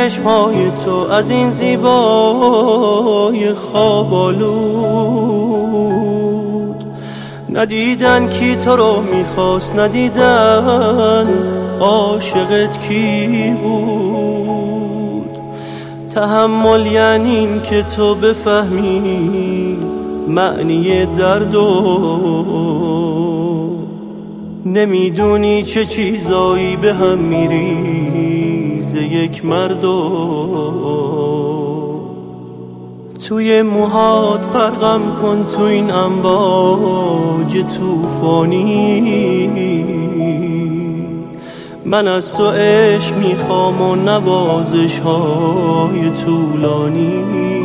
چشمای تو از این زیبای خواب آلود، ندیدن کی تو رو میخواست، ندیدن عاشقت کی بود. تحمل یعنی این که تو بفهمی معنی درد و نمیدونی چه چیزایی به هم میریزه یک مرد و توی موهات غرقم کن تو این امواج توفانی. من از تو عشق میخوام و نوازش های طولانی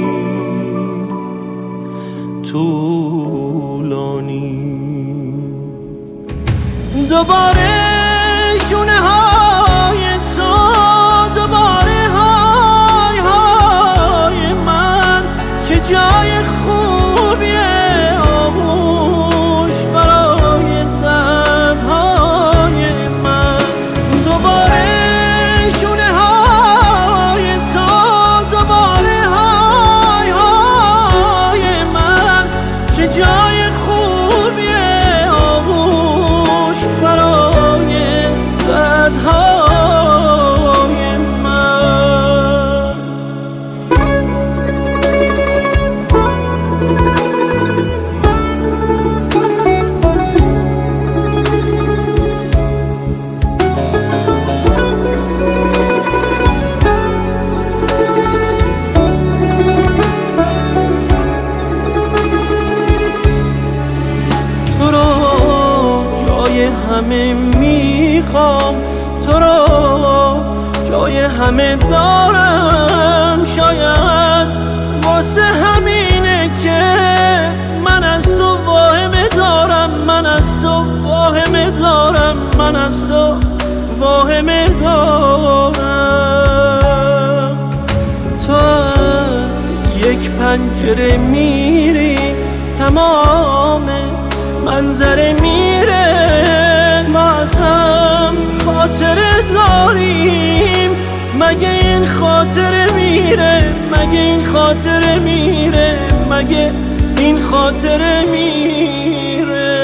دوباره شونه های تو، دوباره های های من، چه جای خوبیه آغوش برای دردهای من. دوباره شونه های تو، دوباره های های من، چه جای خوبیه آغوش برای دردهای من. تو رو جای همه میخوام، تو رو جای همه دارم، شاید واسه همینه که من از تو واهمه دارم، من از تو واهمه دارم، من از تو واهمه دارم. تو از یک پنجره میری، تمام منظره میره، ما از هم خاطره داریم، مگه این خاطره میره، مگه این خاطره میره، مگه این خاطره میره.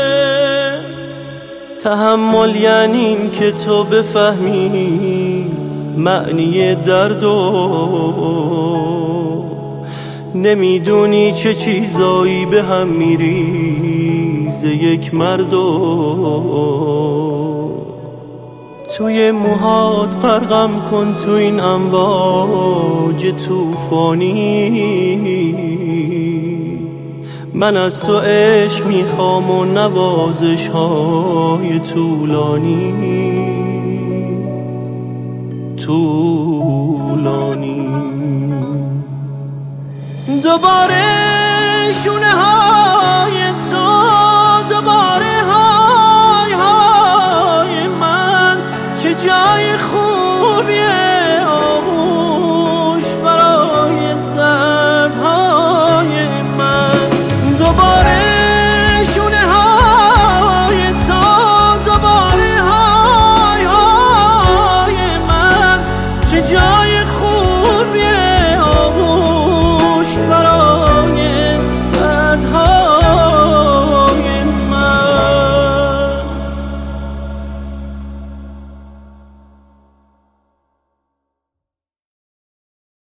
تحمل یعنی این که تو بفهمی معنی درد و نمیدونی چه چیزایی به هم میریزه یک مرد و توی موهات غرقم کن تو این امواج توفانی. من از تو عشق میخوام و نوازش های طولانی. دوباره شونه های